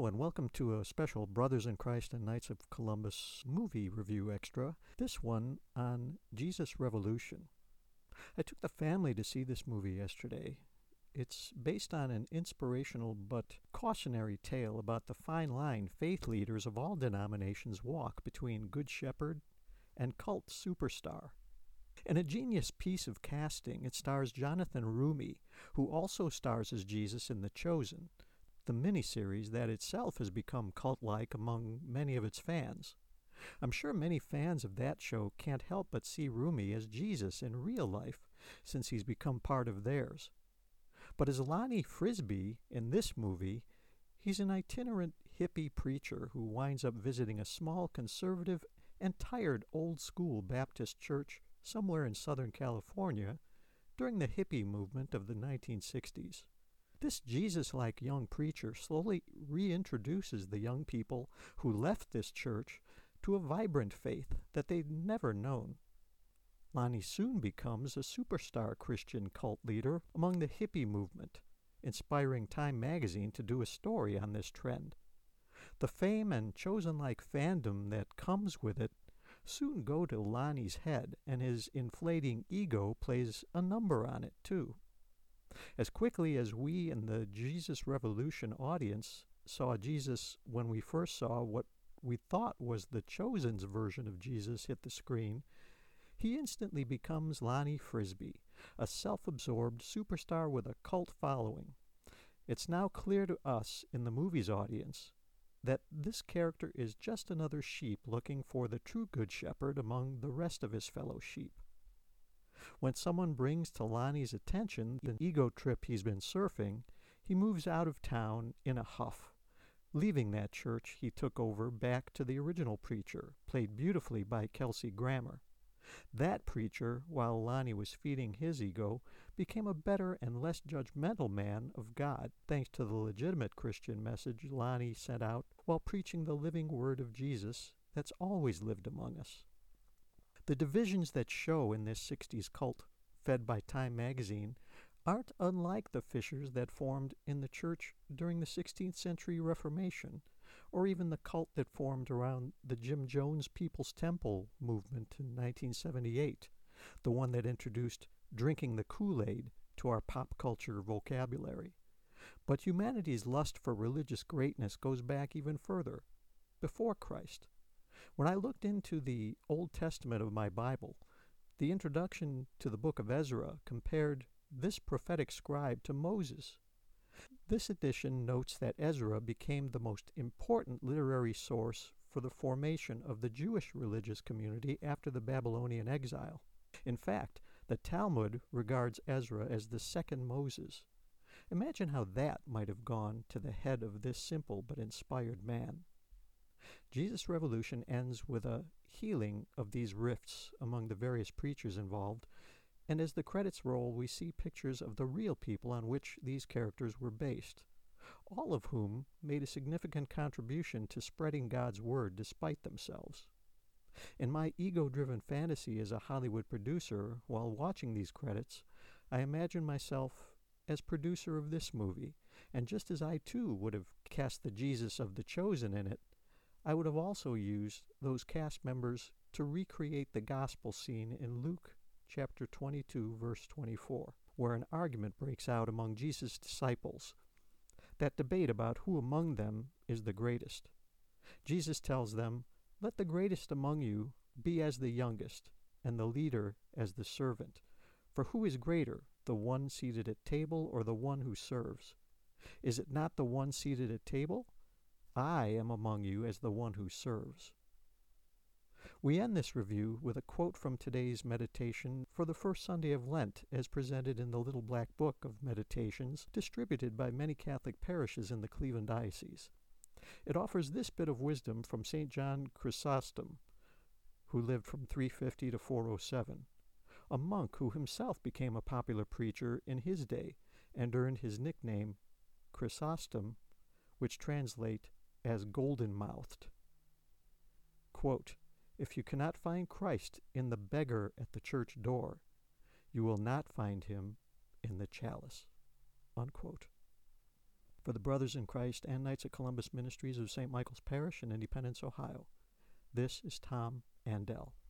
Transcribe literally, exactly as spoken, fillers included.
Hello and welcome to a special Brothers in Christ and Knights of Columbus movie review extra, this one on Jesus Revolution. I took the family to see this movie yesterday. It's based on an inspirational but cautionary tale about the fine line faith leaders of all denominations walk between Good Shepherd and cult superstar. In a genius piece of casting, it stars Jonathan Roumie, who also stars as Jesus in The Chosen, the miniseries that itself has become cult-like among many of its fans. I'm sure many fans of that show can't help but see Roumie as Jesus in real life, since he's become part of theirs. But as Lonnie Frisbee in this movie, he's an itinerant hippie preacher who winds up visiting a small, conservative, and tired old-school Baptist church somewhere in Southern California during the hippie movement of the nineteen sixties. This Jesus-like young preacher slowly reintroduces the young people who left this church to a vibrant faith that they'd never known. Lonnie soon becomes a superstar Christian cult leader among the hippie movement, inspiring Time magazine to do a story on this trend. The fame and Chosen-like fandom that comes with it soon go to Lonnie's head, and his inflating ego plays a number on it too. As quickly as we in the Jesus Revolution audience saw Jesus when we first saw what we thought was the Chosen's version of Jesus hit the screen, he instantly becomes Lonnie Frisbee, a self-absorbed superstar with a cult following. It's now clear to us in the movie's audience that this character is just another sheep looking for the true Good Shepherd among the rest of his fellow sheep. When someone brings to Lonnie's attention the ego trip he's been surfing, he moves out of town in a huff, leaving that church he took over back to the original preacher, played beautifully by Kelsey Grammer. That preacher, while Lonnie was feeding his ego, became a better and less judgmental man of God, thanks to the legitimate Christian message Lonnie sent out while preaching the living word of Jesus that's always lived among us. The divisions that show in this sixties cult, fed by Time magazine, aren't unlike the fissures that formed in the church during the sixteenth century Reformation, or even the cult that formed around the Jim Jones People's Temple movement in nineteen seventy-eight, the one that introduced drinking the Kool-Aid to our pop culture vocabulary. But humanity's lust for religious greatness goes back even further, before Christ. When I looked into the Old Testament of my Bible, the introduction to the book of Ezra compared this prophetic scribe to Moses. This edition notes that Ezra became the most important literary source for the formation of the Jewish religious community after the Babylonian exile. In fact, the Talmud regards Ezra as the second Moses. Imagine how that might have gone to the head of this simple but inspired man. Jesus Revolution ends with a healing of these rifts among the various preachers involved, and as the credits roll, we see pictures of the real people on which these characters were based, all of whom made a significant contribution to spreading God's word despite themselves. In my ego-driven fantasy as a Hollywood producer, while watching these credits, I imagine myself as producer of this movie, and just as I too would have cast the Jesus of The Chosen in it, I would have also used those cast members to recreate the gospel scene in Luke chapter twenty-two, verse twenty-four, where an argument breaks out among Jesus' disciples, that debate about who among them is the greatest. Jesus tells them, "Let the greatest among you be as the youngest, and the leader as the servant. For who is greater, the one seated at table or the one who serves? Is it not the one seated at table? I am among you as the one who serves." We end this review with a quote from today's meditation for the first Sunday of Lent, as presented in the Little Black Book of Meditations, distributed by many Catholic parishes in the Cleveland Diocese. It offers this bit of wisdom from Saint John Chrysostom, who lived from three fifty to four oh seven, a monk who himself became a popular preacher in his day and earned his nickname Chrysostom, which translate as golden-mouthed. Quote, "If you cannot find Christ in the beggar at the church door, you will not find him in the chalice." Unquote. For the Brothers in Christ and Knights of Columbus Ministries of Saint Michael's Parish in Independence, Ohio, this is Tom Andel.